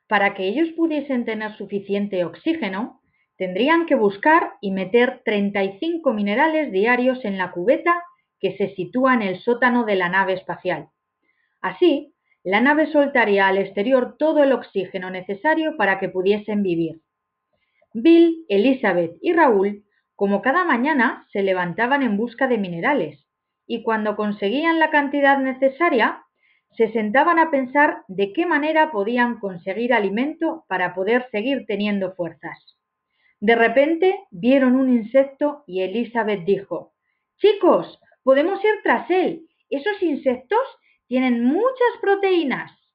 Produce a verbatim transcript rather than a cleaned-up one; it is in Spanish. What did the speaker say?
Para que ellos pudiesen tener suficiente oxígeno, tendrían que buscar y meter treinta y cinco minerales diarios en la cubeta que se sitúa en el sótano de la nave espacial. Así, la nave soltaría al exterior todo el oxígeno necesario para que pudiesen vivir. Bill, Elizabeth y Raúl, como cada mañana, se levantaban en busca de minerales y cuando conseguían la cantidad necesaria, se sentaban a pensar de qué manera podían conseguir alimento para poder seguir teniendo fuerzas. De repente vieron un insecto y Elizabeth dijo: «Chicos, podemos ir tras él. Esos insectos tienen muchas proteínas».